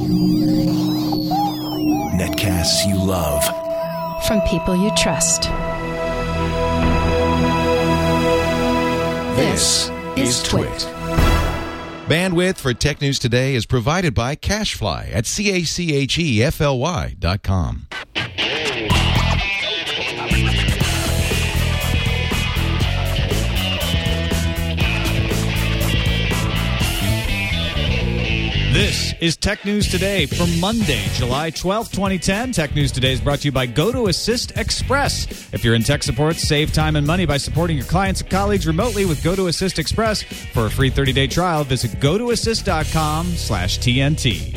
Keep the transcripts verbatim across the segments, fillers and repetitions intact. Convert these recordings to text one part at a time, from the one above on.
Netcasts you love. From people you trust. This is Twit. Bandwidth for Tech News Today is provided by CashFly at C A C H E F L Y dot com. This is Tech News Today for Monday, July twelfth, twenty ten. Tech News Today is brought to you by GoToAssist Express. If you're in tech support, save time and money by supporting your clients and colleagues remotely with GoToAssist Express. For a free thirty-day trial, visit gotoassist.com slash TNT.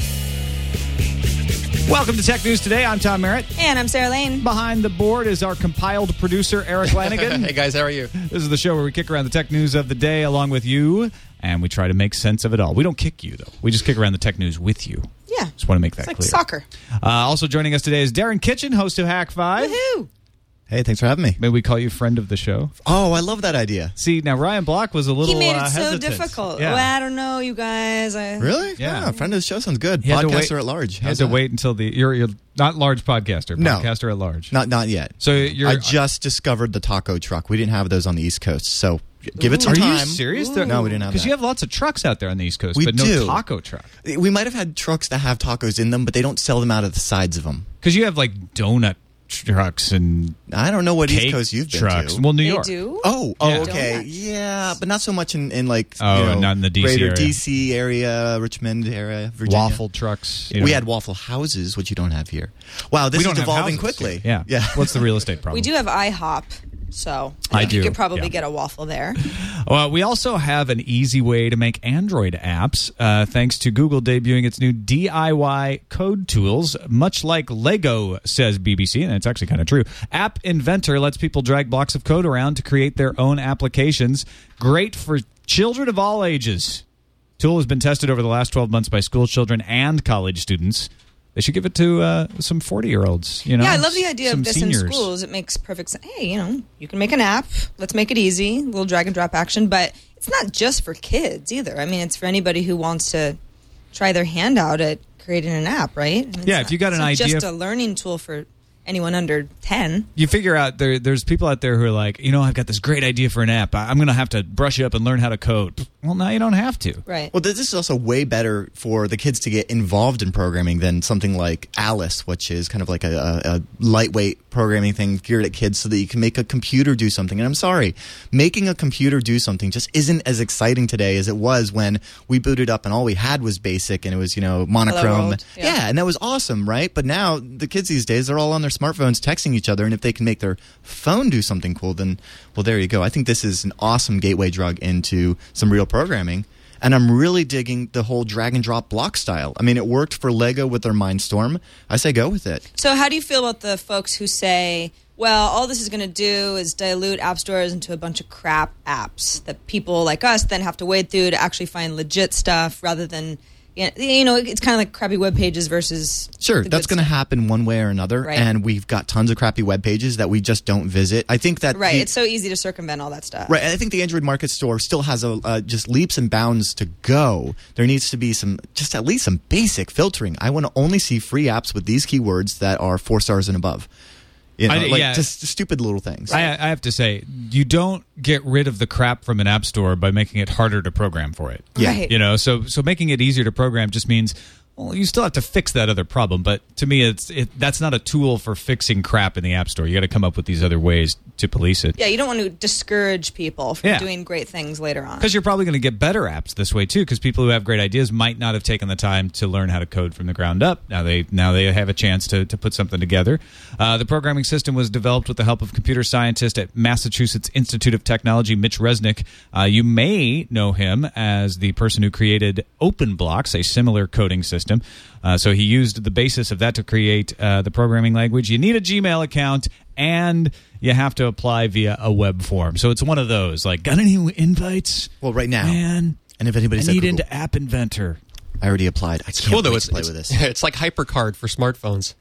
Welcome to Tech News Today. I'm Tom Merritt. And I'm Sarah Lane. Behind the board is our compiled producer, Eric Lanigan. Hey, guys. How are you? This is the show where we kick around the tech news of the day along with you, and we try to make sense of it all. We don't kick you, though. We just kick around the tech news with you. Yeah. Just want to make that it's like clear. Soccer. Uh, also joining us today is Darren Kitchen, host of Hack five. Woohoo! Hey, thanks for having me. May we call you friend of the show? Oh, I love that idea. See, now Ryan Block was a little He made it uh, so hesitant. difficult. Yeah. Well, I don't know, you guys. I... Really? Yeah. yeah. Friend of the show sounds good. He had to wait- Podcaster at large. You had How's to that? wait until the... You're, you're not large podcaster. No. Podcaster at large. Not not yet. So you're... I just discovered the taco truck. We didn't have those on the East Coast, so give it some Are time. you serious? Ooh. No, we didn't have that. Because you have lots of trucks out there on the East Coast, We but no do. taco truck. We might have had trucks that have tacos in them, but they don't sell them out of the sides of them. Because you have like donut trucks and I don't know what cake East Coast you've been trucks. to. Well, New They York. do? Oh, oh, Yeah. okay, Donuts. yeah, but not so much in, in like Oh, you know, not in the D C greater area. D C area, Richmond area, Virginia. Waffle trucks. you We know. had waffle houses, which you don't have here. Wow, this We don't is have evolving houses quickly. here. Yeah. yeah. What's the real estate problem? We do have IHOP, so I you do, could probably yeah. get a waffle there. Well, we also have an easy way to make Android apps, uh, thanks to Google debuting its new D I Y code tools. Much like Lego, says B B C, and it's actually kind of true. App Inventor lets people drag blocks of code around to create their own applications. Great for children of all ages. Tool has been tested over the last twelve months by school children and college students. They should give it to uh, some forty-year-olds. You know, Yeah, I love the idea some of this seniors. in schools. It makes perfect sense. Hey, you know, you can make an app. Let's make it easy. A little drag and drop action. But it's not just for kids either. I mean, it's for anybody who wants to try their hand out at creating an app, right? I mean, it's Yeah, not- if you got it's an not idea just f- a learning tool for anyone under ten. You figure out there, there's people out there who are like, you know, I've got this great idea for an app. I- I'm going to have to brush up and learn how to code. Well, now you don't have to. Right. Well, this is also way better for the kids to get involved in programming than something like Alice, which is kind of like a, a, a lightweight programming thing geared at kids so that you can make a computer do something. And I'm sorry, making a computer do something just isn't as exciting today as it was when we booted up and all we had was BASIC and it was, you know, monochrome. World, yeah. yeah, and that was awesome, right? But now the kids these days, they're all on their smartphones texting each other, and if they can make their phone do something cool, then, well, there you go. I think this is an awesome gateway drug into some real programming. And I'm really digging the whole drag and drop block style. I mean, it worked for Lego with their Mindstorm. I say go with it. So how do you feel about the folks who say, well, all this is going to do is dilute app stores into a bunch of crap apps that people like us then have to wade through to actually find legit stuff rather than, you know, it's kind of like crappy web pages versus Sure, the that's good going to stuff. happen one way or another. Right. And we've got tons of crappy web pages that we just don't visit. I think that Right, the- it's so easy to circumvent all that stuff. Right, and I think the Android Market Store still has a uh, just leaps and bounds to go. There needs to be some, just at least some basic filtering. I want to only see free apps with these keywords that are four stars and above. You know, I- like yeah. just stupid little things. I, I have to say, you don't get rid of the crap from an app store by making it harder to program for it. Yeah. Right. You know, so so making it easier to program just means, well, you still have to fix that other problem. But to me, it's it, that's not a tool for fixing crap in the app store. You got to come up with these other ways to police it. Yeah, you don't want to discourage people from Yeah. doing great things later on. Because you're probably going to get better apps this way too. Because people who have great ideas might not have taken the time to learn how to code from the ground up. Now they now they have a chance to to put something together. Uh, the programming system was developed with the help of computer scientist at Massachusetts Institute of Technology, Mitch Resnick. Uh, you may know him as the person who created OpenBlocks, a similar coding system. Uh, so he used the basis of that to create uh, the programming language. You need a Gmail account, and you have to apply via a web form. So it's one of those, like, got any invites? Well, right now. Man, And if anybody's I at need Google, into App Inventor. I already applied. I can't Cool though. wait It's, to play it's, with this. it's like HyperCard for smartphones.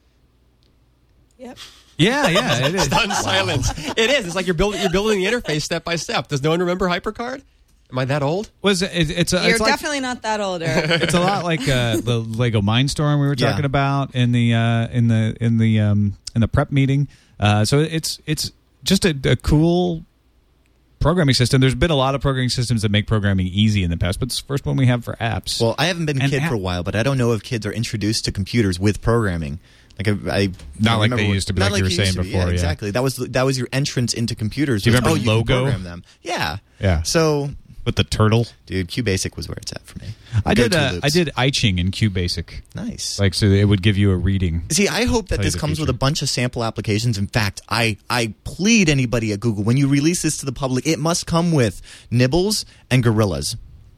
Yep. Yeah, yeah, it is. Stunned silence. It is. It's like you're building you're building the interface step by step. Does no one remember HyperCard? Am I that old? Was it, it's a, You're it's like, definitely not that older. it's a lot like uh, the Lego Mindstorm we were Yeah. talking about in the uh, in the in the um, in the prep meeting. Uh, so it's it's just a, a cool programming system. There's been a lot of programming systems that make programming easy in the past, but it's the first one we have for apps. Well, I haven't been a And kid app- for a while, but I don't know if kids are introduced to computers with programming. Like I, I Not I like remember they what- used to be, not like you were it saying used to be. before, Yeah, yeah. exactly. That was that was your entrance into computers. Do you was, remember oh, you can Logo? program them. Yeah. Yeah. So, with the turtle. dude, QBasic was where it's at for me. I did Go-to uh, loops. I did iChing in QBasic. Nice. Like so it would give you a reading. See, I hope that Tell you this the comes with a future. bunch of sample applications. In fact, I, I plead anybody at Google, when you release this to the public, it must come with nibbles and gorillas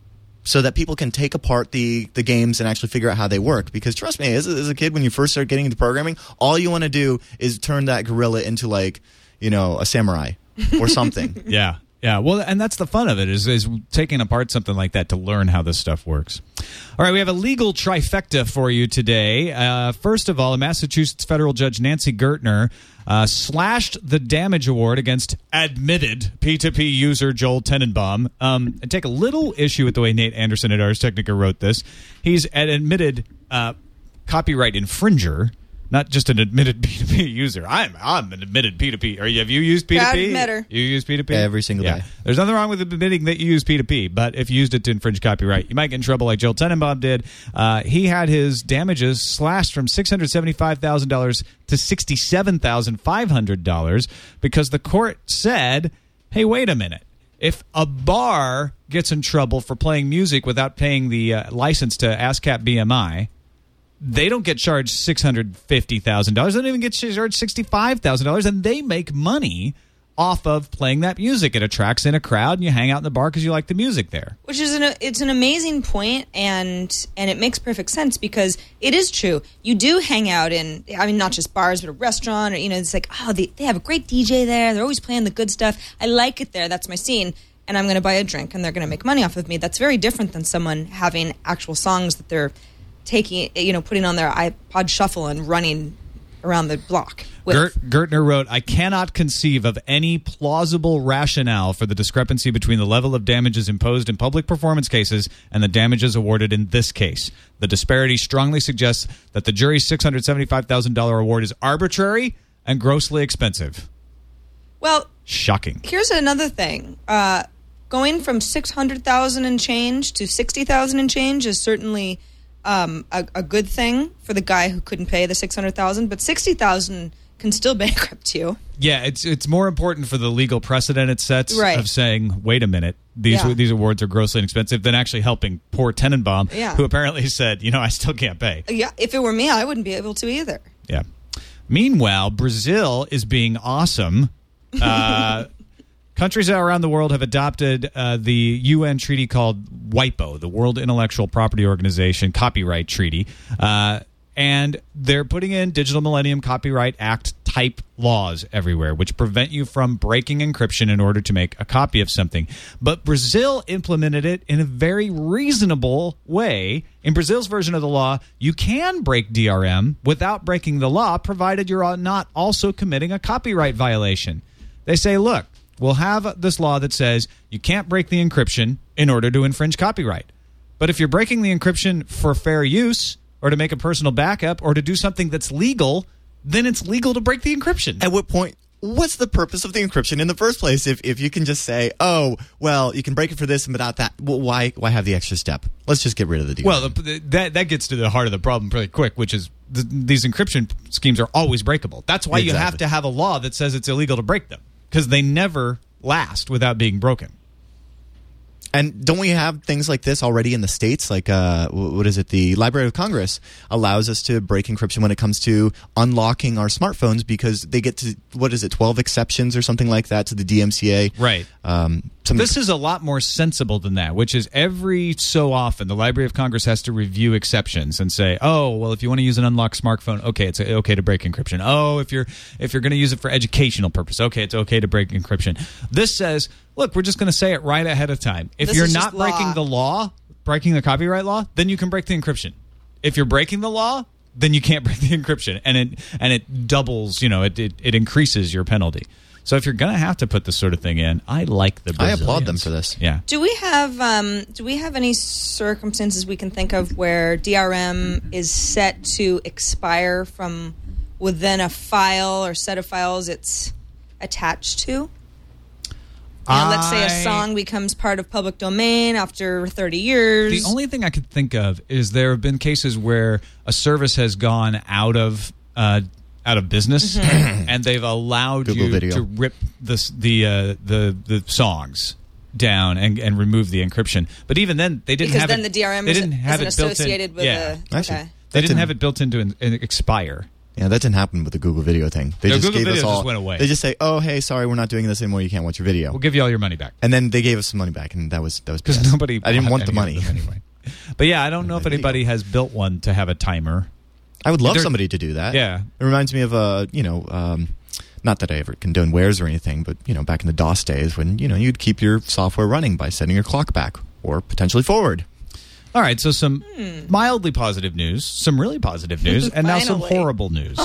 so that people can take apart the, the games and actually figure out how they work. Because trust me, as a, as a kid, when you first start getting into programming, all you want to do is turn that gorilla into, like, you know, a samurai or something. Yeah. Yeah, well, and that's the fun of it is, is taking apart something like that to learn how this stuff works. All right, we have a legal trifecta for you today. Uh, first of all, a Massachusetts federal judge, Nancy Gertner, uh, slashed the damage award against admitted P two P user Joel Tenenbaum. Um, I take a little issue with the way Nate Anderson at Ars Technica wrote this. He's an admitted uh, copyright infringer. Not just an admitted P two P user. I'm I'm an admitted P two P. Are you, have you used P two P? Proud admitter. You use P two P? Every single yeah. day. There's nothing wrong with admitting that you use P two P, but if you used it to infringe copyright, you might get in trouble like Joel Tenenbaum did. Uh, he had his damages slashed from six hundred seventy-five thousand dollars to sixty-seven thousand five hundred dollars because the court said, hey, wait a minute. If a bar gets in trouble for playing music without paying the uh, license to ASCAP B M I, they don't get charged six hundred fifty thousand dollars. They don't even get charged sixty-five thousand dollars, and they make money off of playing that music. It attracts in a crowd, and you hang out in the bar because you like the music there. Which is an it's an amazing point, and and it makes perfect sense because it is true. You do hang out in, I mean, not just bars, but a restaurant, or you know, it's like, oh, they they have a great D J there. They're always playing the good stuff. I like it there. That's my scene, and I'm going to buy a drink, and they're going to make money off of me. That's very different than someone having actual songs that they're taking, you know, putting on their iPod Shuffle and running around the block with. Gert, Gertner wrote, I cannot conceive of any plausible rationale for the discrepancy between the level of damages imposed in public performance cases and the damages awarded in this case. The disparity strongly suggests that the jury's six hundred seventy-five thousand dollars award is arbitrary and grossly expensive. Well, Shocking. here's another thing. Uh, going from six hundred thousand dollars and change to sixty thousand dollars and change is certainly um, a, a good thing for the guy who couldn't pay the six hundred thousand dollars, but sixty thousand dollars can still bankrupt you. Yeah, it's it's more important for the legal precedent it sets Right. of saying, wait a minute, these Yeah. these awards are grossly inexpensive than actually helping poor Tenenbaum, Yeah. who apparently said, you know, I still can't pay. Yeah, if it were me, I wouldn't be able to either. Yeah. Meanwhile, Brazil is being awesome. Uh, countries around the world have adopted uh, the U N treaty called WIPO, the World Intellectual Property Organization Copyright Treaty. Uh, and they're putting in Digital Millennium Copyright Act type laws everywhere, which prevent you from breaking encryption in order to make a copy of something. But Brazil implemented it in a very reasonable way. In Brazil's version of the law, you can break D R M without breaking the law, provided you're not also committing a copyright violation. They say, look, we'll have this law that says you can't break the encryption in order to infringe copyright. But if you're breaking the encryption for fair use or to make a personal backup or to do something that's legal, then it's legal to break the encryption. At what point, what's the purpose of the encryption in the first place? If if you can just say, oh, well, you can break it for this and without that, well, why why have the extra step? Let's just get rid of the D R M. Well, the, the, that that gets to the heart of the problem pretty quick, which is th- these encryption schemes are always breakable. That's why you have Exactly. to have a law that says it's illegal to break them, because they never last without being broken. And don't we have things like this already in the States? Like, uh, wh- what is it? The Library of Congress allows us to break encryption when it comes to unlocking our smartphones because they get to, what is it, twelve exceptions or something like that to the D M C A. Right. Um, some, This is a lot more sensible than that, which is every so often the Library of Congress has to review exceptions and say, oh, well, if you want to use an unlocked smartphone, okay, it's okay to break encryption. Oh, if you're if you're going to use it for educational purpose, okay, it's okay to break encryption. This says, look, we're just going to say it right ahead of time. If This you're is not just law. breaking the law, breaking the copyright law, then you can break the encryption. If you're breaking the law, then you can't break the encryption, and it and it doubles, you know, it it, it increases your penalty. So if you're going to have to put this sort of thing in, I like the I Brazilians. applaud them for this. Yeah. Do we have um, do we have any circumstances we can think of where D R M is set to expire from within a file or set of files it's attached to? You know, let's say a I- song becomes part of public domain after thirty years. The only thing I could think of is there have been cases where a service has gone out of uh, out of business, Mm-hmm. and they've allowed Google you Video. to rip the the uh, the the songs down and, and remove the encryption. But even then, they didn't because have then it, the D R M they isn't, didn't have isn't it built in- associated with yeah. the. I see. Okay. They That didn't didn't- have it built into an, an expire. Yeah, that didn't happen with the Google Video thing. They No, just Google gave Video us all. just went away. They just say, "Oh, hey, sorry, we're not doing this anymore. You can't watch your video." We'll give you all your money back. And then they gave us some money back, and that was that was Because B S. nobody I didn't bought want the any money. of them anyway. But yeah, I don't know if Video. anybody has built one to have a timer. I would love There- somebody to do that. Yeah. It reminds me of uh, you know, um, not that I ever condone wares or anything, but you know, back in the DOS days when you know you'd keep your software running by setting your clock back or potentially forward. All right, so some mildly positive news, some really positive news, and now some Finally. horrible news.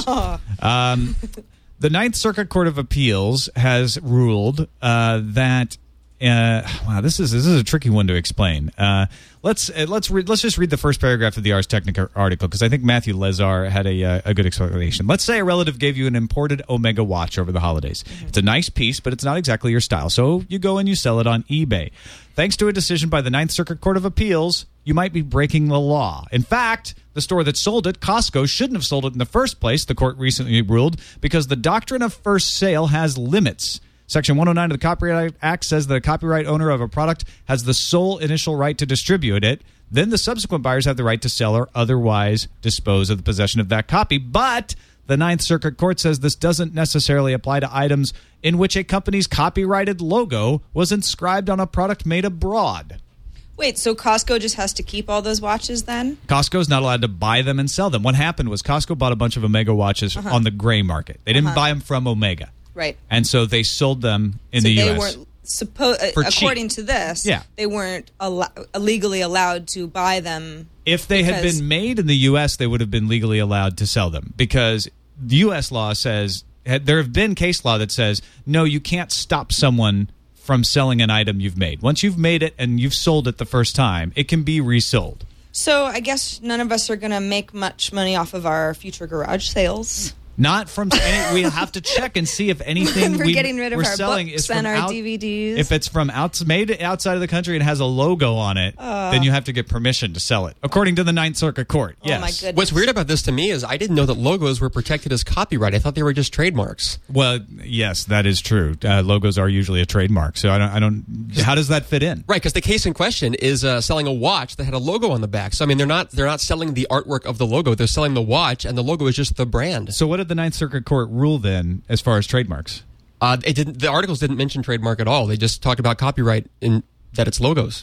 Um, the Ninth Circuit Court of Appeals has ruled uh, that. Uh, wow, this is this is a tricky one to explain. Uh, let's uh, let's re- let's just read the first paragraph of the Ars Technica article because I think Matthew Lazar had a uh, a good explanation. Let's say a relative gave you an imported Omega watch over the holidays. It's a nice piece, but it's not exactly your style. So you go and you sell it on eBay. Thanks to a decision by the Ninth Circuit Court of Appeals, you might be breaking the law. In fact, the store that sold it, Costco, shouldn't have sold it in the first place, the court recently ruled, because the doctrine of first sale has limits. Section one oh nine of the Copyright Act says that a copyright owner of a product has the sole initial right to distribute it. Then the subsequent buyers have the right to sell or otherwise dispose of the possession of that copy. But the Ninth Circuit Court says this doesn't necessarily apply to items in which a company's copyrighted logo was inscribed on a product made abroad. Wait, so Costco just has to keep all those watches then? Costco's not allowed to buy them and sell them. What happened was Costco bought a bunch of Omega watches Uh-huh. on the gray market. They didn't buy them from Omega. Right. And so they sold them in so the they U S. weren't supposed, For cheap. according to this, Yeah. they weren't al- legally allowed to buy them. If they had because- been made in the U S, they would have been legally allowed to sell them because the U S law says had- there have been case law that says no, you can't stop someone from selling an item you've made. Once you've made it and you've sold it the first time, it can be resold. So I guess none of us are going to make much money off of our future garage sales. Not from any. We have to check and see if anything We're we, getting rid of we're our selling books is from and our out- D V Ds. If it's from outs, made outside of the country and has a logo on it, Uh. then you have to get permission to sell it, according to the Ninth Circuit Court. Oh Yes. my goodness. What's weird about this to me is I didn't know that logos were protected as copyright. I thought they were just trademarks. Well, yes, that is true. Uh, logos are usually a trademark, so I don't. I don't. How does that fit in? Right, because the case in question is uh, selling a watch that had a logo on the back. So I mean, they're not they're not selling the artwork of the logo. They're selling the watch, and the logo is just the brand. So, what did the Ninth Circuit Court rule then, as far as trademarks? Uh, it didn't. The articles didn't mention trademark at all. They just talked about copyright in that it's logos.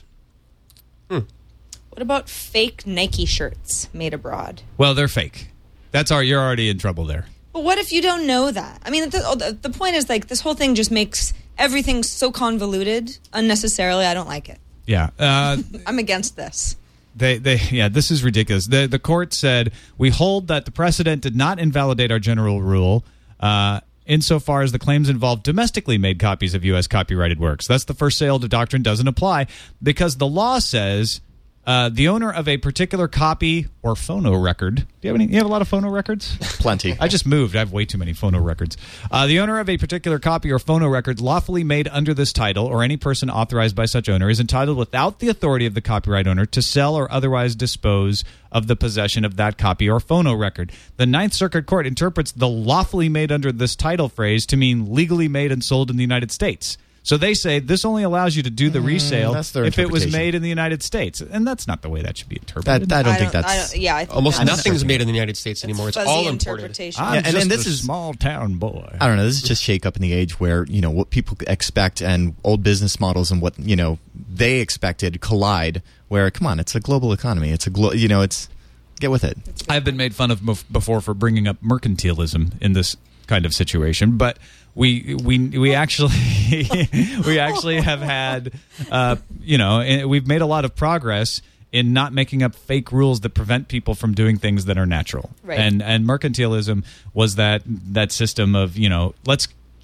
What about fake Nike shirts made abroad? Well, they're fake. That's our. You're already in trouble there. But what if you don't know that? I mean, the, the point is, like, this whole thing just makes everything so convoluted unnecessarily. I don't like it. Yeah. Uh, I'm against this. They, they, yeah, this is ridiculous. The, the court said, we hold that the precedent did not invalidate our general rule uh, insofar as the claims involved domestically made copies of U S copyrighted works. Thus, the first sale doctrine doesn't apply because the law says uh, the owner of a particular copy or phono record. Do you have any? You have a lot of phono records? Plenty. I just moved. I have way too many phono records. Uh, the owner of a particular copy or phono record lawfully made under this title or any person authorized by such owner is entitled without the authority of the copyright owner to sell or otherwise dispose of the possession of that copy or phono record. The Ninth Circuit Court interprets the lawfully made under this title phrase to mean legally made and sold in the United States. So they say this only allows you to do the resale that's their if it was interpretation. made in the United States. And that's not the way that should be interpreted. That, I don't I think don't, I that's. don't, yeah, I think Almost that's nothing's made in the United States anymore. It's fuzzy all imported. interpretation. I'm Yeah, and- just and this a is- small town boy. I don't know. This is just shake up in the age where you know what people expect and old business models and what you know they expected collide. Where come on, it's a global economy. It's a glo- you know it's get with it. I've been made fun of bef- before for bringing up mercantilism in this kind of situation, but we we we actually we actually have had uh, you know and we've made a lot of progress in not making up fake rules that prevent people from doing things that are natural. Right. And and mercantilism was that that system of you know let's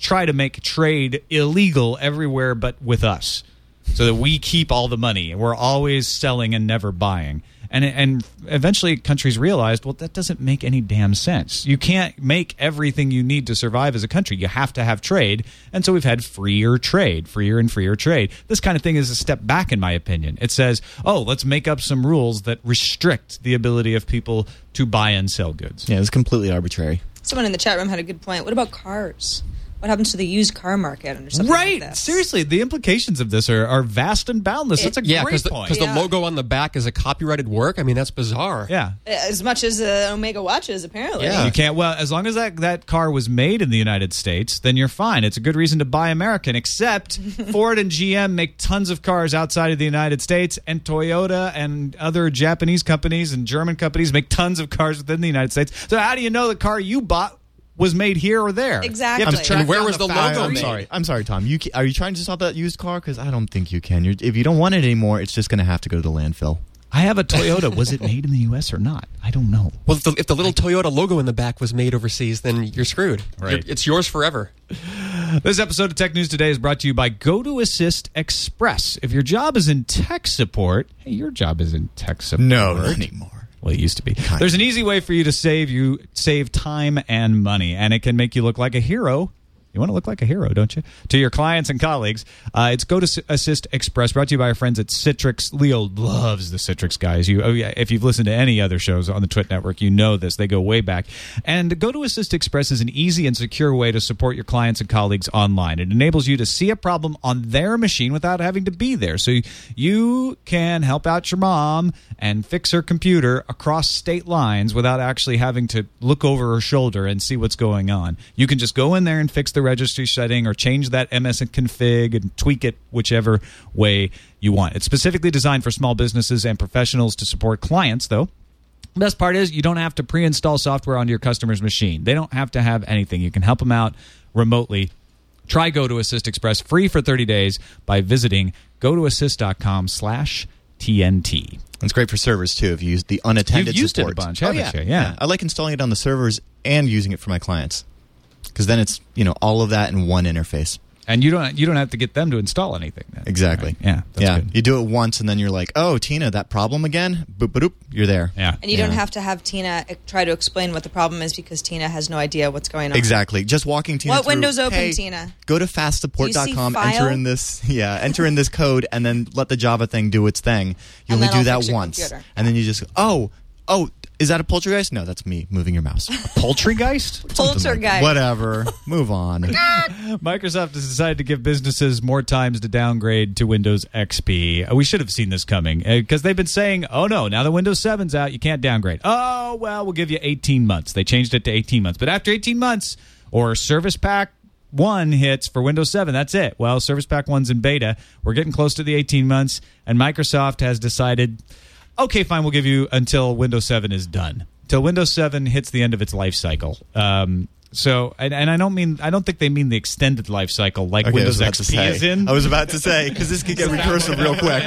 try to make trade illegal everywhere but with us, so that we keep all the money. We're always selling and never buying. And and eventually countries realized, well, that doesn't make any damn sense. You can't make everything you need to survive as a country. You have to have trade. And so we've had freer trade, freer and freer trade. This kind of thing is a step back, in my opinion. It says, oh, let's make up some rules that restrict the ability of people to buy and sell goods. Yeah, it was completely arbitrary. Someone in the chat room had a good point. What about cars? What happens to the used car market under something Right. like this? Seriously, the implications of this are, are vast and boundless. That's a Yeah, great because the, point. 'cause the Yeah. logo on the back is a copyrighted work. I mean, that's bizarre. Yeah. As much as uh, Omega watches, apparently. Yeah. You can't. Well, as long as that, that car was made in the United States, then you're fine. It's a good reason to buy American. Except Ford and G M make tons of cars outside of the United States, and Toyota and other Japanese companies and German companies make tons of cars within the United States. So how do you know the car you bought was made here or there? Exactly. You have to And track where down was the factory. logo I'm made? sorry. I'm sorry, Tom. You ca- are you trying to sell that used car? Because I don't think you can. You're, if you don't want it anymore, it's just going to have to go to the landfill. I have a Toyota. Was it made in the U S or not? I don't know. Well, if the, if the little Toyota logo in the back was made overseas, then you're screwed. Right. You're- it's yours forever. This episode of Tech News Today is brought to you by GoToAssist Express. If your job is in tech support, hey, your job is in tech support. No, not anymore. Well, it used to be. There's an easy way for you to save you save time and money, and it can make you look like a hero. You want to look like a hero, don't you? To your clients and colleagues. Uh, it's GoToAssist Express, brought to you by our friends at Citrix. Leo loves the Citrix guys. You, oh yeah, if you've listened to any other shows on the Twit Network, you know this. They go way back. And GoToAssist Express is an easy and secure way to support your clients and colleagues online. It enables you to see a problem on their machine without having to be there. So you can help out your mom and fix her computer across state lines without actually having to look over her shoulder and see what's going on. You can just go in there and fix the registry setting or change that M S config and tweak it whichever way you want. It's specifically designed for small businesses and professionals to support clients, though. The best part is you don't have to pre-install software onto your customer's machine. They don't have to have anything. You can help them out remotely. Try GoToAssist Express free for thirty days by visiting gotoassist.com slash TNT. It's great for servers, too, if you use the unattended You've used it a support. bunch, Oh, haven't yeah. you? Yeah. I like installing it on the servers and using it for my clients. Because then it's, you know, all of that in one interface. And you don't you don't have to get them to install anything then. Exactly. Right? Yeah, that's yeah. good. You do it once, and then you're like, oh, Tina, that problem again? Boop, boop, boop. You're there. Yeah. And you Yeah. don't have to have Tina uh, try to explain what the problem is because Tina has no idea what's going on. Exactly. Just walking Tina What through, window's open, hey, Tina? Go to fast support dot com, Do you see enter file? in this yeah, enter in this code, and then let the Java thing do its thing. You And only then do I'll that fix your once. computer. And then you just oh, oh, is that a poltergeist? No, that's me moving your mouse. Poultrygeist? Poltergeist. Whatever. Move on. Microsoft has decided to give businesses more times to downgrade to Windows X P. Uh, We should have seen this coming because they've been saying, oh no, now that Windows seven's out, you can't downgrade. Oh, well, we'll give you eighteen months. They changed it to eighteen months. But after eighteen months, or Service Pack one hits for Windows seven, that's it. Well, Service Pack one's in beta. We're getting close to the eighteen months, and Microsoft has decided, okay, fine, we'll give you until Windows seven is done. Till Windows seven hits the end of its life cycle. Um, so, and, and I don't mean, I don't think they mean the extended life cycle like Okay, I was Windows about to X P say. is in. I was about to say, because this could get recursive real quick.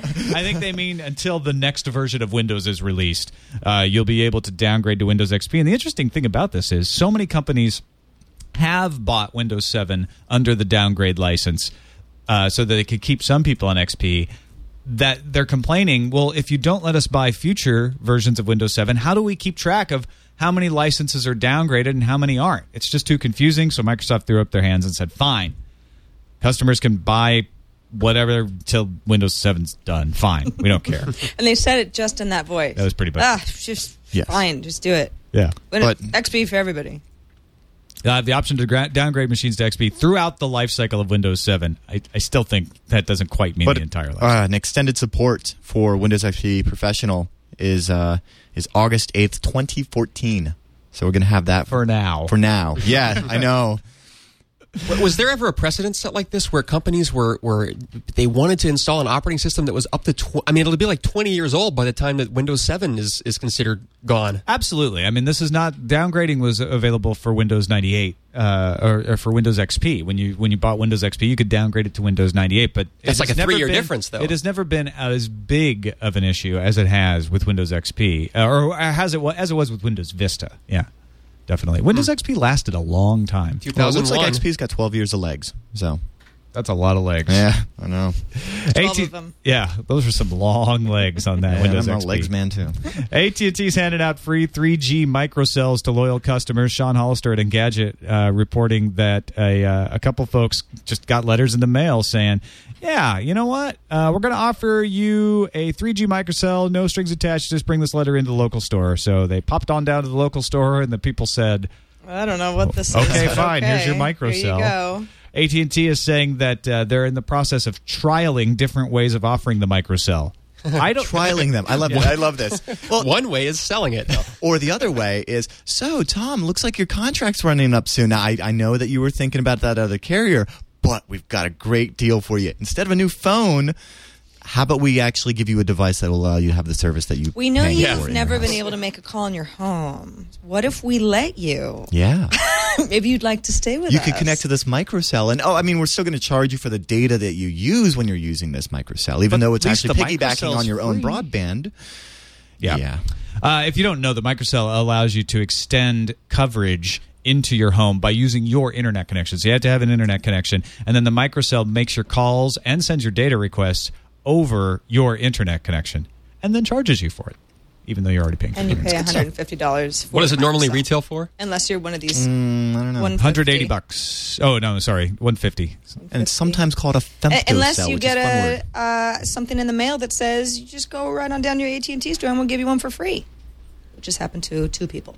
I think they mean until the next version of Windows is released, uh, you'll be able to downgrade to Windows X P. And the interesting thing about this is so many companies have bought Windows seven under the downgrade license uh, so that they could keep some people on X P, that they're complaining, well, if you don't let us buy future versions of Windows seven, how do we keep track of how many licenses are downgraded and how many aren't? It's just too confusing, so Microsoft threw up their hands and said, fine, customers can buy whatever till Windows seven's done. Fine, we don't care. And they said it just in that voice. That was pretty bad. Ah, just Yes. fine. Just do it. Yeah. Win- But- X P for everybody. Uh, the option to gra- downgrade machines to X P throughout the life cycle of Windows seven. I, I still think that doesn't quite mean But the entire life. uh, an extended support for Windows X P Professional is uh, is August eighth, twenty fourteen. So we're going to have that For now. For now. Yeah, I know. W- Was there ever a precedent set like this where companies were, were they wanted to install an operating system that was up to tw- I mean it'll be like twenty years old by the time that Windows seven is, is considered gone. Absolutely. I mean, this is not downgrading was available for Windows ninety-eight uh, or, or for Windows X P. When you when you bought Windows X P, you could downgrade it to Windows ninety-eight. But That's it like has a never three-year been- difference, though. It has never been as big of an issue as it has with Windows X P, uh, or has it as it was with Windows Vista. Yeah. definitely. Windows X P lasted a long time. Well, it looks like two thousand one. X P's got twelve years of legs. So That's a lot of legs. yeah, I know. twelve of them. Yeah, those are some long legs on that Yeah, Windows I'm a X P. legs man too. A T and T's handing out free three G microcells to loyal customers. Sean Hollister at Engadget uh, reporting that a, uh, a couple folks just got letters in the mail saying, yeah, you know what? Uh, we're going to offer you a three G microcell, no strings attached. Just bring this letter into the local store. So they popped on down to the local store, and the people said, I don't know what this is. okay, but fine. Here's your okay. microcell. Here you go. A T and T is saying that uh, they're in the process of trialing different ways of offering the microcell. I don't Trialing them. I love. I love this. Well, One way is selling it. or the other way is, so Tom, looks like your contract's running up soon. Now, I, I know that you were thinking about that other carrier, but we've got a great deal for you. Instead of a new phone, how about we actually give you a device that will allow you to have the service that you We know pay you've for in never your been house? able to make a call in your home. What if we let you? Yeah. Maybe you'd like to stay with You us. could connect to this microcell. And, oh, I mean, we're still going to charge you for the data that you use when you're using this microcell, even But though it's at least actually the piggybacking microcell's on your own free. broadband. Yeah. Yeah. Uh, if you don't know, the microcell allows you to extend coverage into your home by using your internet connection. So you have to have an internet connection, and then the microcell makes your calls and sends your data requests over your internet connection, and then charges you for it, even though you're already paying for And it. you pay one hundred fifty dollars for What does it normally microcell. retail for? Unless you're one of these Mm, I don't know. one one hundred eighty bucks. Oh no, sorry, one hundred fifty. And it's sometimes called a femtocell, Unless you which get is a fun a word. uh, something in the mail that says you just go right on down to your A T and T store and we'll give you one for free, which just happened to two people.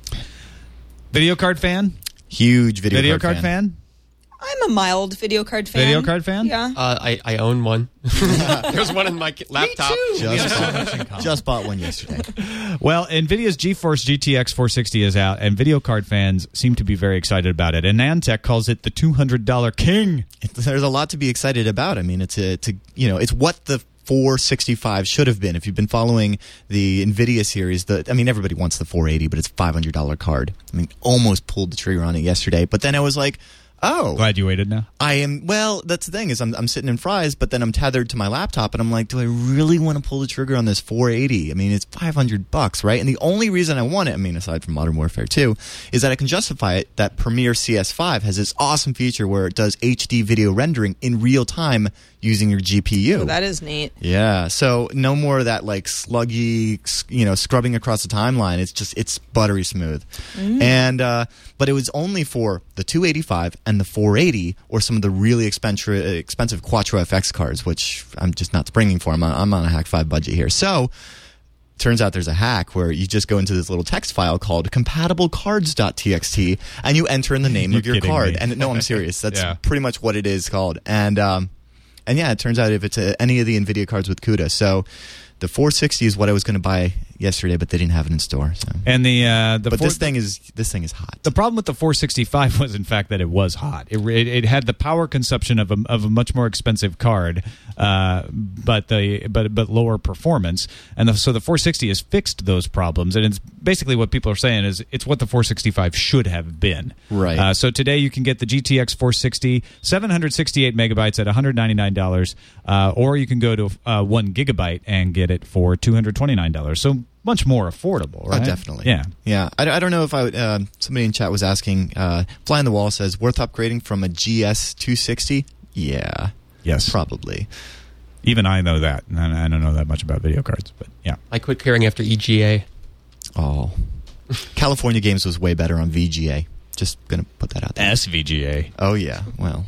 Video card fan? Huge video, Video card, card fan? I'm a mild video card fan. Video card fan? Yeah. Uh, I, I own one. There's one in my ki- laptop. Just, bought, just bought one yesterday. Well, NVIDIA's GeForce G T X four sixty is out, and video card fans seem to be very excited about it. And Nantech calls it the two hundred dollars king. It, there's a lot to be excited about. I mean, it's a, to you know, it's what the four sixty-five should have been. If you've been following the NVIDIA series, the I mean, everybody wants the four eighty, but it's a five hundred dollars card. I mean, almost pulled the trigger on it yesterday, but then I was like, oh, Glad you waited now. I am. Well, that's the thing is, I'm I'm sitting in Fry's, but then I'm tethered to my laptop, and I'm like, do I really want to pull the trigger on this four eighty? I mean, it's five hundred bucks, right? And the only reason I want it, I mean, aside from Modern Warfare two, is that I can justify it. That Premiere C S five has this awesome feature where it does H D video rendering in real time using your G P U. Oh, that is neat. Yeah, so no more of that like sluggy, you know, scrubbing across the timeline. It's just it's buttery smooth, and uh, but it was only for the two eighty-five and the four eighty, or some of the really expensive expensive Quattro F X cards, which I'm just not springing for. I'm on, I'm on a Hack five budget here, so. Turns out there's a hack where you just go into this little text file called compatible cards dot t x t and you enter in the name You're of your kidding card. me. And no, I'm serious. That's Yeah. pretty much what it is called. And um, and yeah, it turns out if it's a, any of the NVIDIA cards with CUDA. So the four sixty is what I was going to buy yesterday, but they didn't have it in store. So. And the uh, the But four- this thing is this thing is hot. The problem with the four sixty-five was, in fact, that it was hot. It, it, it had the power consumption of a, of a much more expensive card, uh, but the but but lower performance. And the, so the four sixty has fixed those problems. And it's basically what people are saying is it's what the four sixty-five should have been. Right. Uh, so today you can get the G T X four sixty, seven hundred sixty-eight megabytes at one hundred ninety-nine dollars, uh, or you can go to uh, one gigabyte and get it for two hundred twenty-nine dollars. So much more affordable, right? Oh, definitely. Yeah. Yeah. I, I don't know if I would. Uh, somebody in chat was asking. Uh, Fly on the Wall says worth upgrading from a G S two sixty. Yeah. Yes. Probably. Even I know that. And I don't know that much about video cards, but yeah. I quit caring after E G A. Oh. California Games was way better on V G A. Just gonna put that out there. S V G A. Oh yeah. Well.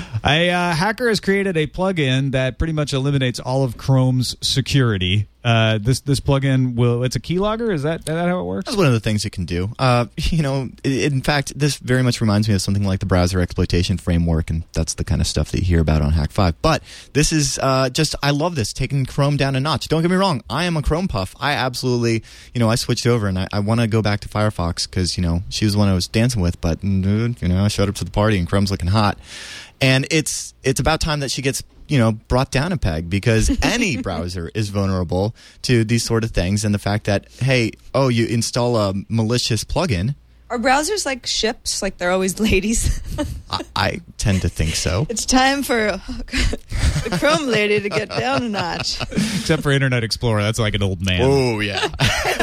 A uh, hacker has created a plugin that pretty much eliminates all of Chrome's security. Uh, this this plugin will it's a keylogger. Is that, is that how it works? That's one of the things it can do. Uh, you know, i- in fact, this very much reminds me of something like the browser exploitation framework, and that's the kind of stuff that you hear about on Hack five. But this is uh, just, I love this, taking Chrome down a notch. Don't get me wrong, I am a Chrome puff. I absolutely, you know, I switched over, and I, I want to go back to Firefox because, you know, she was the one I was dancing with, but, dude, you know, I showed up to the party, and Chrome's looking hot. And it's it's about time that she gets, you know, brought down a peg, because any browser is vulnerable to these sort of things. And the fact that, hey, oh, you install a malicious plugin, Are browsers like ships? Like they're always ladies? I, I tend to think so. It's time for the Chrome lady to get down a notch. Except for Internet Explorer, that's like an old man. Oh, yeah.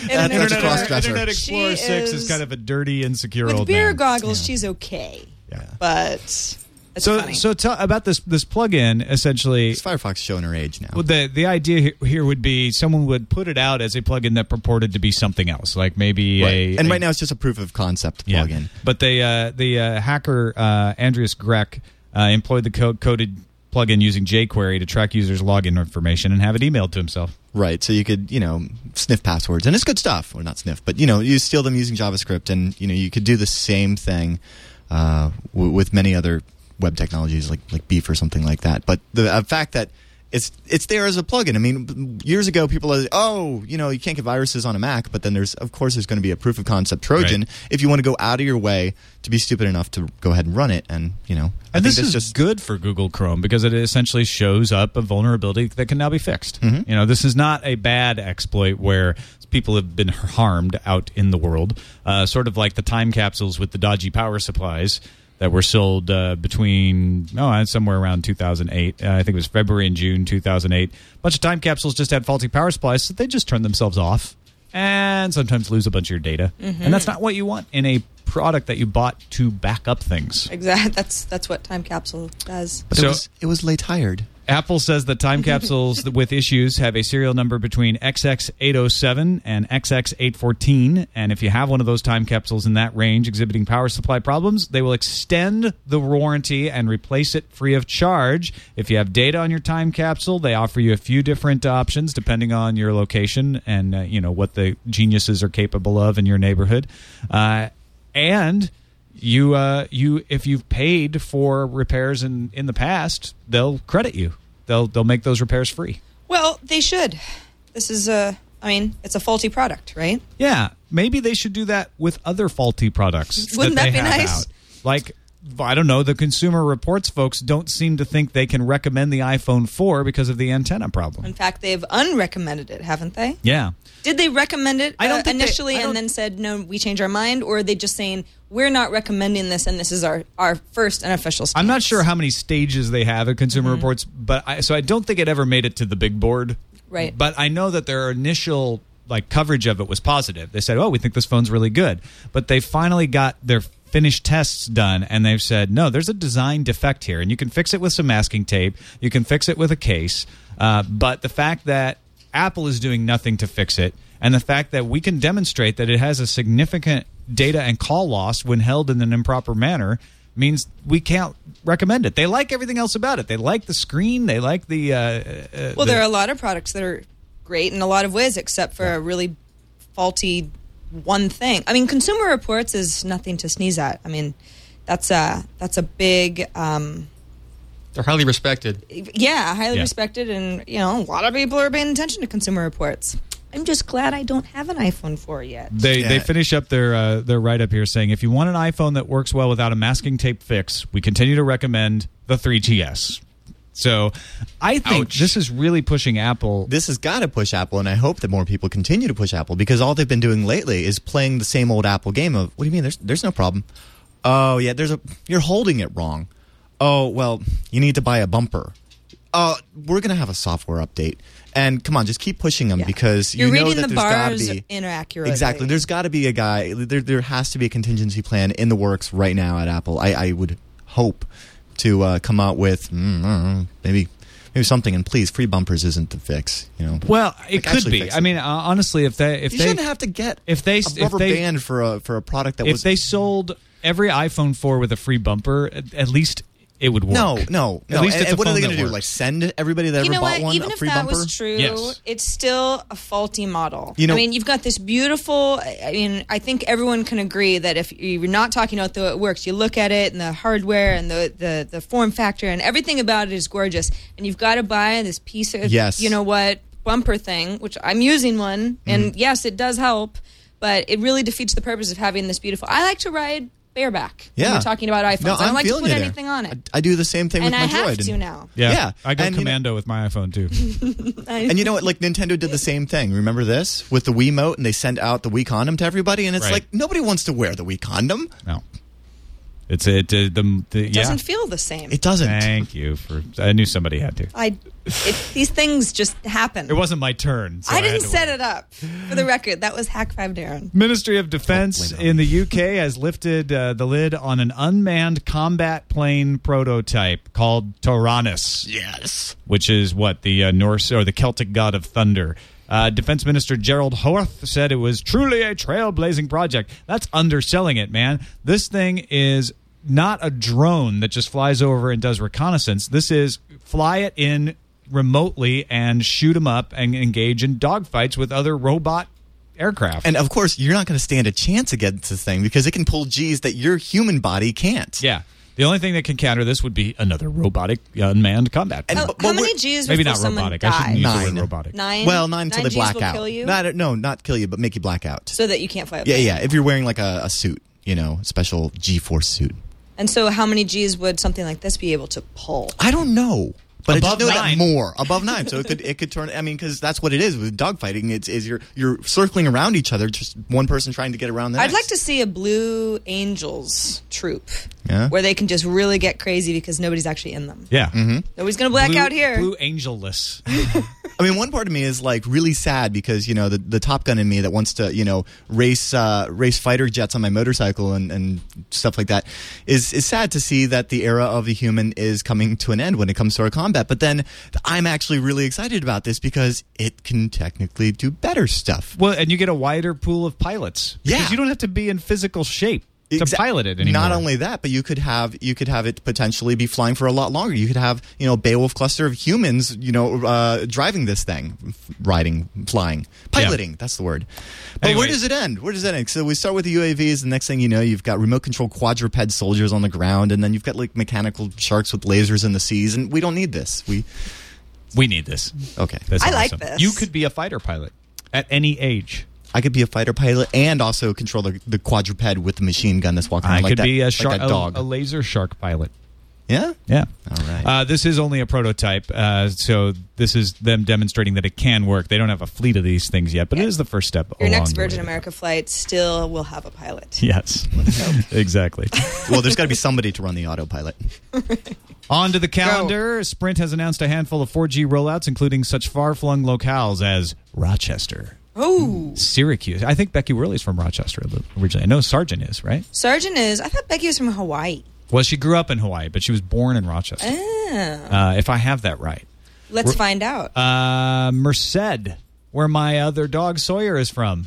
That's Internet, a cross-dresser. Internet Explorer She six is is- kind of a dirty, insecure with old beer man. goggles, she's okay. Yeah. But it's So, funny. so tell about this this plugin. Essentially, It's Firefox showing her age now. well, the the idea he- here would be someone would put it out as a plugin that purported to be something else, like maybe Right. a and a- right now it's just a proof of concept yeah. plugin. But they uh, the uh, hacker uh, Andreas Grech uh, employed the code coded plugin using jQuery to track users' login information and have it emailed to himself. Right, so you could, you know, sniff passwords, and it's good stuff. Or not sniff, but, you know, you steal them using JavaScript, and, you know, you could do the same thing uh, w- with many other web technologies like, like Beef or something like that. But the uh, fact that it's it's there as a plugin. I mean, years ago, people are, oh, you know, you can't get viruses on a Mac, but then there's, of course, there's going to be a proof of concept Trojan Right. if you want to go out of your way to be stupid enough to go ahead and run it, and, you know, I And think this that's is just good for Google Chrome because it essentially shows up a vulnerability that can now be fixed. Mm-hmm. You know, this is not a bad exploit where people have been harmed out in the world, uh, sort of like the time capsules with the dodgy power supplies that were sold uh, between oh somewhere around two thousand eight. Uh, I think it was February and June two thousand eight. A bunch of time capsules just had faulty power supplies, so they just turn themselves off and sometimes lose a bunch of your data. Mm-hmm. And that's not what you want in a product that you bought to back up things. exactly. That's that's what Time Capsule does. but So- it was it was late hired. Apple says that time capsules with issues have a serial number between X X eight oh seven and X X eight fourteen, and if you have one of those time capsules in that range exhibiting power supply problems, they will extend the warranty and replace it free of charge. If you have data on your time capsule, they offer you a few different options depending on your location and uh, you know what the geniuses are capable of in your neighborhood. Uh, and you uh, you if you've paid for repairs in, in the past, they'll credit you. They'll they'll make those repairs free. Well, they should. This is a. I mean, it's a faulty product, right? Yeah, maybe they should do that with other faulty products. Wouldn't that, that they be have nice? out. Like, I don't know, the Consumer Reports folks don't seem to think they can recommend the iPhone four because of the antenna problem. In fact, they've unrecommended it, haven't they? Yeah. Did they recommend it I don't uh, think they- initially I don't- and then said, no, we changed our mind? Or are they just saying, we're not recommending this and this is our, our first unofficial stance? I'm not sure how many stages they have at Consumer Reports, but I, so I don't think it ever made it to the big board. Right. But I know that their initial like coverage of it was positive. They said, "Oh, we think this phone's really good," but they finally got their finished tests done, and they've said, "No, there's a design defect here, and you can fix it with some masking tape. You can fix it with a case, uh, but the fact that Apple is doing nothing to fix it." And the fact that we can demonstrate that it has a significant data and call loss when held in an improper manner means we can't recommend it. They like everything else about it. They like the screen. They like the... Uh, uh, Well, the- there are a lot of products that are great in a lot of ways, except for a really faulty one thing. I mean, Consumer Reports is nothing to sneeze at. I mean, that's a, that's a big... Um, They're highly respected. yeah, highly Yeah. respected, and, you know, a lot of people are paying attention to Consumer Reports. I'm just glad I don't have an iPhone four yet. They Yeah. they finish up their uh, their write up here saying, if you want an iPhone that works well without a masking tape fix, we continue to recommend the three G S. So I think Ouch. this is really pushing Apple. This has got to push Apple, and I hope that more people continue to push Apple, because all they've been doing lately is playing the same old Apple game of, what do you mean? There's there's no problem. Oh yeah, there's a you're holding it wrong. Oh well, you need to buy a bumper. Uh, we're gonna have a software update, and come on, just keep pushing them Yeah. because You're you know reading that the there's got to bars be inaccurately. exactly. There's got to be a guy. There there has to be a contingency plan in the works right now at Apple. I, I would hope to uh, come out with mm, I don't know, maybe maybe something. And please, free bumpers isn't the fix. You know. Well, it Like, could actually be. fix I it. mean, uh, honestly, if they if You they shouldn't have to get if they- a if rubber they- band for a for a product that if was they sold every iPhone four with a free bumper, at, at least it would work. no no At no. least and, it's a and what are phone they going that to do? works. Like send everybody that You ever know bought what? one Even a if free that bumper? was true, Yes. it's still a faulty model. You know- I mean, you've got this beautiful. I mean, I think everyone can agree that if you're not talking about the way it works, you look at it and the hardware and the, the, the form factor and everything about it is gorgeous. And you've got to buy this piece of, Yes. you know what, bumper thing, which I'm using one. And yes, it does help, but it really defeats the purpose of having this beautiful. I like to ride bareback. Yeah. When we're talking about iPhones. No, I don't I'm like to feeling put you there. anything on it. I, I do the same thing and with I my have Droid. to and- now. Yeah, Yeah, I go and, you know- commando with my iPhone too. And you know what? Like Nintendo did the same thing. Remember this with the Wiimote, and they sent out the Wii condom to everybody, and it's Right. like nobody wants to wear the Wii condom. No. It's it uh, the, the It yeah. doesn't feel the same. It doesn't. Thank you for. I knew somebody had to. I, it, these things just happen. It wasn't my turn. So I had didn't to set wait. it up. For the record, that was Hack Five Darren. Ministry of Defense in the U K has lifted uh, the lid on an unmanned combat plane prototype called Tauranus. Yes. Which is what the uh, Norse or the Celtic god of thunder. Uh, Defense Minister Gerald Howarth said it was truly a trailblazing project. That's underselling it, man. This thing is not a drone that just flies over and does reconnaissance. This is fly it in remotely and shoot them up and engage in dogfights with other robot aircraft. And of course, you're not going to stand a chance against this thing because it can pull G's that your human body can't. Yeah. The only thing that can counter this would be another robotic unmanned combat. And- How, but- how but many we're- G's Maybe before not someone robotic. I shouldn't dies? use the Nine. word robotic. Nine. Well, nine until they Gs black will out. Kill you, Not, no, not kill you, but make you black out. so that you can't fly. Up Yeah, there. yeah. If you're wearing like a, a suit, you know, special G-force suit. And so, how many G's would something like this be able to pull? I don't know. But I just Above know nine. that more above nine, so it could it could turn. I mean, because that's what it is with dogfighting. It's is you're you're circling around each other, just one person trying to get around the I'd next. like to see a Blue Angels troop Yeah. where they can just really get crazy because nobody's actually in them. Yeah. Mm-hmm. Nobody's going to black Blue, out here. Blue Angel-less. I mean, one part of me is like really sad because you know the, the Top Gun in me that wants to you know race uh, race fighter jets on my motorcycle and, and stuff like that is is sad to see that the era of the human is coming to an end when it comes to our combat. But then I'm actually really excited about this because it can technically do better stuff. Well, and you get a wider pool of pilots. Because Yeah. you don't have to be in physical shape to Exa- pilot it anymore. Not only that, but you could have you could have it potentially be flying for a lot longer. You could have you know a Beowulf cluster of humans you know uh, driving this thing, f- riding, flying, piloting. That's the word. But Anyway. where does it end? Where does it end? So we start with the U A Vs. The next thing you know, you've got remote control quadruped soldiers on the ground, and then you've got like mechanical sharks with lasers in the seas. And we don't need this. We We need this. okay. That's I like awesome. this. You could be a fighter pilot at any age. I could be a fighter pilot and also control the, the quadruped with the machine gun that's walking around I like could that, be a, like shark, that dog. a, a laser shark pilot. yeah. Yeah. All right. Uh, this is only a prototype, uh, so this is them demonstrating that it can work. They don't have a fleet of these things yet, but it is the first step. Your along next the Virgin way. America flight still will have a pilot. Yes, exactly. Well, there's got to be somebody to run the autopilot. On to the calendar. Sprint has announced a handful of four G rollouts, including such far-flung locales as Rochester, Oh, Syracuse. I think Becky Worley's from Rochester originally. I know Sargent is, right? Sargent is. I thought Becky was from Hawaii. Well, she grew up in Hawaii, but she was born in Rochester. Oh. Uh, if I have that right. Let's find out. Uh, Merced, where my other dog Sawyer is from.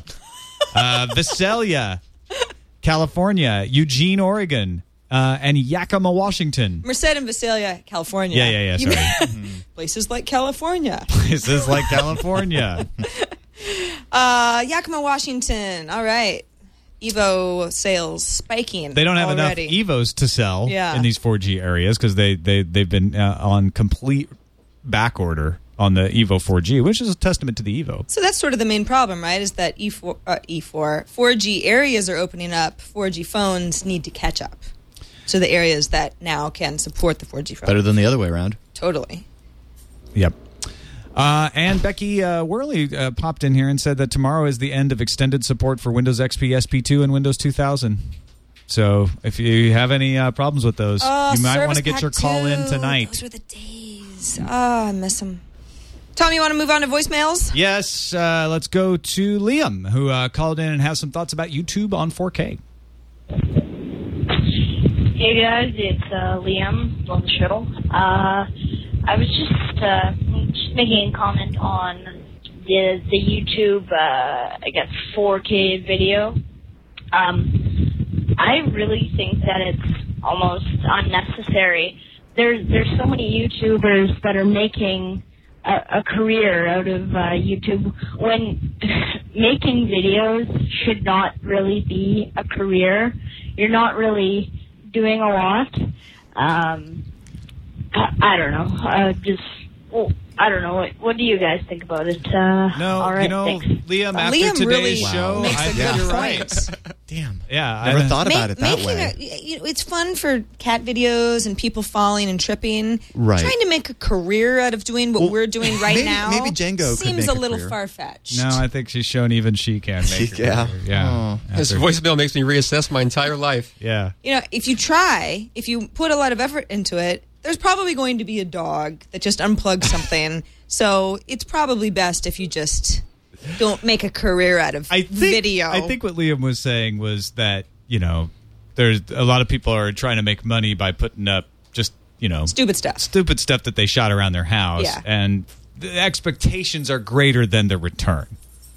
Uh, Visalia, California. Eugene, Oregon. Uh, and Yakima, Washington. Merced and Visalia, California. Yeah, yeah, yeah, You sorry. mean- Places like California. This is like California. Uh, Yakima, Washington. All right. Evo sales spiking. They don't have already. enough Evos to sell Yeah. in these four G areas because they, they, they've been uh, on complete back order on the Evo four G, which is a testament to the Evo. So that's sort of the main problem, right? Is that E four, uh, E four, four G areas are opening up. four G phones need to catch up to the areas that now can support the four G phone. Better than the other way around. Totally. Yep. Uh, and Becky uh, Worley uh, popped in here and said that tomorrow is the end of extended support for Windows X P, S P two, and Windows two thousand. So if you have any uh, problems with those, Oh, you might want Service to get Pack your call in two. tonight. Those were the days. Oh, I miss them. Tom, you want to move on to voicemails? Yes, uh, let's go to Liam, who uh, called in and has some thoughts about YouTube on four K. Hey guys, it's uh, Liam on the show. Uh, I was just uh, just making a comment on the the YouTube, uh, I guess four K video. Um, I really think that it's almost unnecessary. There's there's so many YouTubers that are making a, a career out of uh, YouTube when making videos should not really be a career. You're not really doing a lot. Um, I, I don't know. Uh, just well, I don't know. What, what do you guys think about it? Uh, No, all right, you know, thanks. Liam, after Liam today's really show, makes I a think good you're point. right. Damn. Yeah, Never I- thought about Make- it that making way. A, you know, it's fun for cat videos and people falling and tripping. Right. Trying to make a career out of doing what Well, we're doing right maybe- now. maybe Django could seems make a a little career. far fetched. No, I think she's shown even she can make her Yeah. career. Yeah. Oh. This After- voicemail makes me reassess my entire life. Yeah. You know, if you try, if you put a lot of effort into it, there's probably going to be a dog that just unplugs something. So it's probably best if you just don't make a career out of I think, video. I think what Liam was saying was that, you know, there's a lot of people are trying to make money by putting up just, you know, Stupid stuff. stupid stuff that they shot around their house. Yeah. And the expectations are greater than the return,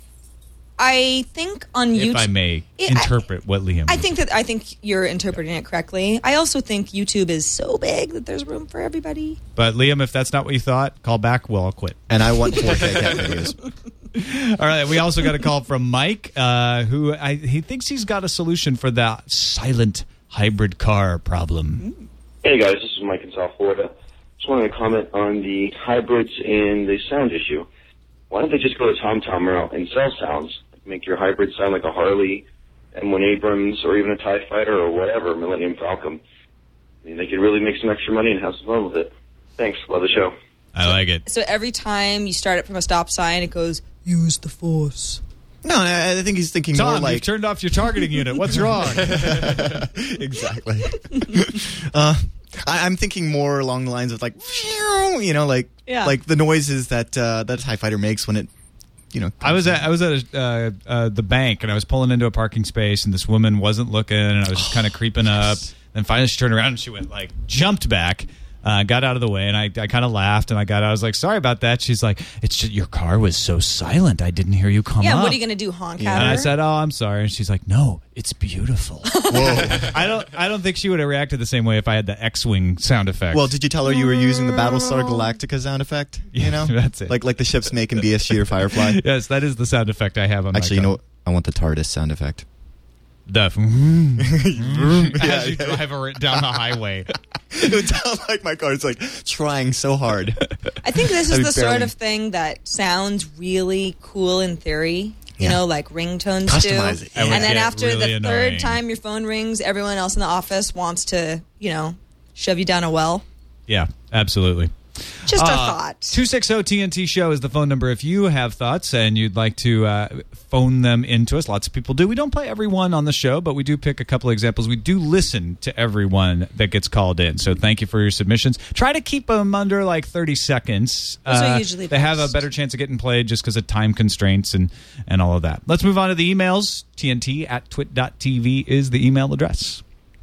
I think on YouTube, if I may Yeah, interpret what Liam I was think that I think you're interpreting it correctly. I also think YouTube is so big that there's room for everybody. But Liam, if that's not what you thought, call back. We'll all quit. And I want four K cat videos. All right. We also got a call from Mike, uh, who I, he thinks he's got a solution for the silent hybrid car problem. Hey guys, this is Mike in South Florida. Just wanted to comment on the hybrids and the sound issue. Why don't they just go to TomTom route and sell sounds? Make your hybrid sound like a Harley, M one Abrams, or even a TIE Fighter or whatever, Millennium Falcon. I mean, they could really make some extra money and have some fun with it. Thanks. Love the show. I like it. So every time you start it from a stop sign, it goes, use the force. No, I I think he's thinking Tom, more you've like turned off your targeting unit. What's wrong? exactly. uh, I, I'm thinking more along the lines of like, you know, like Yeah. like the noises that uh, that TIE Fighter makes when it, you know. I was at I was at a, uh, uh, the bank, and I was pulling into a parking space, and this woman wasn't looking, and I was just kind of creeping up. Then finally she turned around and she went like jumped back. Uh, got out of the way, and I, I kind of laughed, and I got out. I was like, sorry about that. She's like, it's just your car was so silent. I didn't hear you come Yeah, up. what are you going to do, honk Yeah. at And her? I said, oh, I'm sorry. And she's like, no, it's beautiful. Whoa. I don't I don't think she would have reacted the same way if I had the X-Wing sound effect. Well, did you tell her you were using the Battlestar Galactica sound effect? You Yeah, know, that's it. Like like the ships make in B S G or Firefly. Yes, that is the sound effect I have on Actually, you my know, car. what? I want the TARDIS sound effect. The as you yeah. drive ar- down the highway. It would sound like my car's like trying so hard. I think this is I mean, the sort barely. of thing that sounds really cool in theory. You Yeah. know, like ringtones Customize do. it, yeah. That would And then get after really the annoying. third time your phone rings, everyone else in the office wants to, you know, shove you down a well. Yeah, absolutely. Just a Uh, thought. two six zero T N T show is the phone number if you have thoughts and you'd like to uh, phone them into us. Lots of people do. We don't play everyone on the show, but we do pick a couple of examples. We do listen to everyone that gets called in. So thank you for your submissions. Try to keep them under like thirty seconds. Those are usually They have a best. better chance of getting played just because of time constraints and, and all of that. Let's move on to the emails. T N T at twit dot T V is the email address.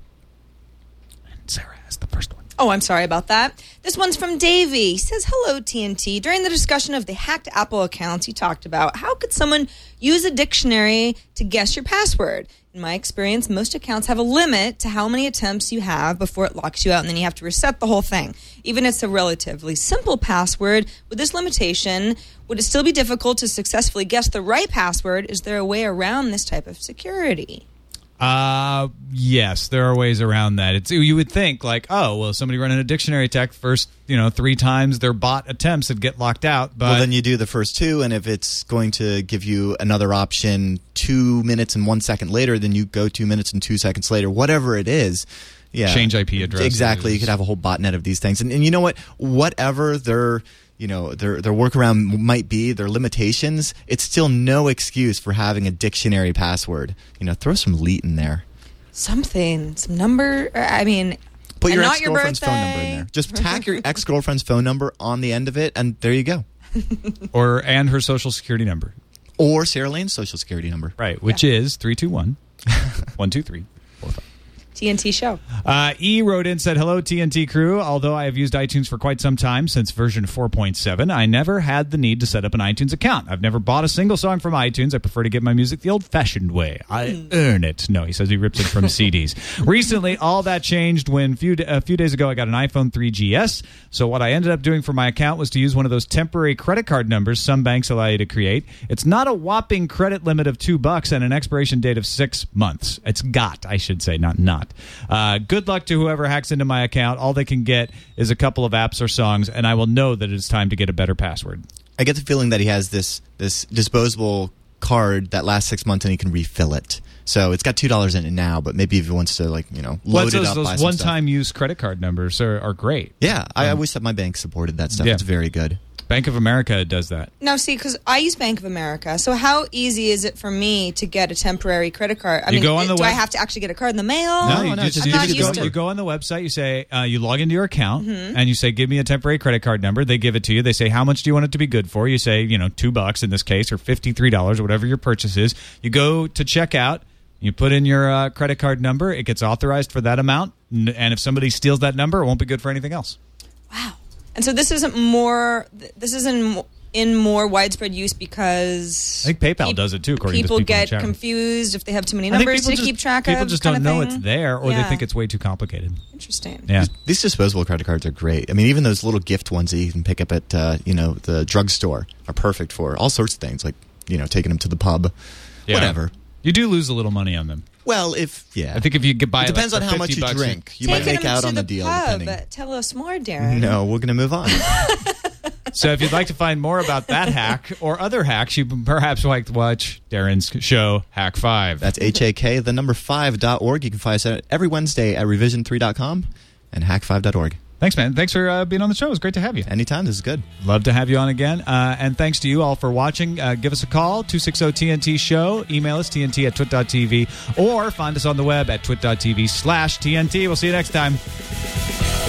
And Sarah has the first one. Oh, I'm sorry about that. This one's from Davey. He says, hello, T N T. During the discussion of the hacked Apple accounts you talked about, how could someone use a dictionary to guess your password? In my experience, most accounts have a limit to how many attempts you have before it locks you out, and then you have to reset the whole thing. Even if it's a relatively simple password, with this limitation, would it still be difficult to successfully guess the right password? Is there a way around this type of security? Uh, yes, there are ways around that. It's you would think like, oh, well, somebody running a dictionary attack first, you know, three times their bot attempts would get locked out. But Well, then you do the first two, and if it's going to give you another option two minutes and one second later, then you go two minutes and two seconds later, whatever it is. Yeah, Change I P addresses. Exactly. You could have a whole botnet of these things, and, and you know what? Whatever their you know their their workaround might be, their limitations, it's still no excuse for having a dictionary password. You know, throw some leet in there. Something, some number. or, I mean, Put and your not ex girlfriend's your phone number in there. Just tack your ex girlfriend's phone number on the end of it, and there you go. or and her social security number. Or Sarah Lane's social security number. Right, which is three two one, one two three, four five. T N T show. Uh, E wrote in, said, hello, T N T crew. Although I have used iTunes for quite some time, since version four point seven, I never had the need to set up an iTunes account. I've never bought a single song from iTunes. I prefer to get my music the old-fashioned way. I earn it. No, he says he rips it from C Ds. Recently, all that changed when few, a few days ago I got an iPhone three G S. So what I ended up doing for my account was to use one of those temporary credit card numbers some banks allow you to create. It's not a whopping credit limit of two bucks and an expiration date of six months. It's got, I should say, not not. Uh, good luck to whoever hacks into my account. All they can get is a couple of apps or songs, and I will know that it's time to get a better password. I get the feeling that he has this this disposable card that lasts six months and he can refill it. So it's got two dollars in it now, but maybe if he wants to, like, you know, load well, it those, up. Those buy some one-time stuff. use credit card numbers are, are great. Yeah, I, Um, I wish that my bank supported that stuff. yeah. It's very good. Bank of America does that. Now, see, because I use Bank of America, so how easy is it for me to get a temporary credit card? I You mean, go on the do I web- have to actually get a card in the mail? No, you no, just, just you, I'm not just used go, to you go on the website. You say uh, you log into your account, Mm-hmm. and you say, "Give me a temporary credit card number." They give it to you. They say, "How much do you want it to be good for?" You say, "You know, two bucks in this case, or fifty-three dollars, or whatever your purchase is." You go to checkout. You put in your uh, credit card number. It gets authorized for that amount, n- and if somebody steals that number, it won't be good for anything else. Wow. And so this isn't more. th- This isn't in more widespread use because I think PayPal peop- does it too. According people to people in get chat room. confused if they have too many I think numbers people to just- keep track people of. just kind don't of know thing. it's there, or they Yeah. think it's way too complicated. Interesting. Yeah. These disposable credit cards are great. I mean, even those little gift ones that you can pick up at, uh, you know, the drugstore are perfect for all sorts of things, like, you know, taking them to the pub, Yeah. whatever. You do lose a little money on them. Well, if, yeah. I think if you could buy it depends like, on for how much fifty you bucks, drink. You Taking might make them out to on the, the deal, pub. depending. Tell us more, Darren. No, we're going to move on. So if you'd like to find more about that hack or other hacks, you perhaps like to watch Darren's show, Hack five. That's H A K, the number five dot org. You can find us out every Wednesday at revision three dot com and hack five dot org. Thanks, man. Thanks for uh, being on the show. It was great to have you. Anytime. This is good. Love to have you on again. Uh, and thanks to you all for watching. Uh, give us a call, two six zero T N T show. Email us, T N T at twit dot T V. Or find us on the web at twit dot T V slash T N T. We'll see you next time.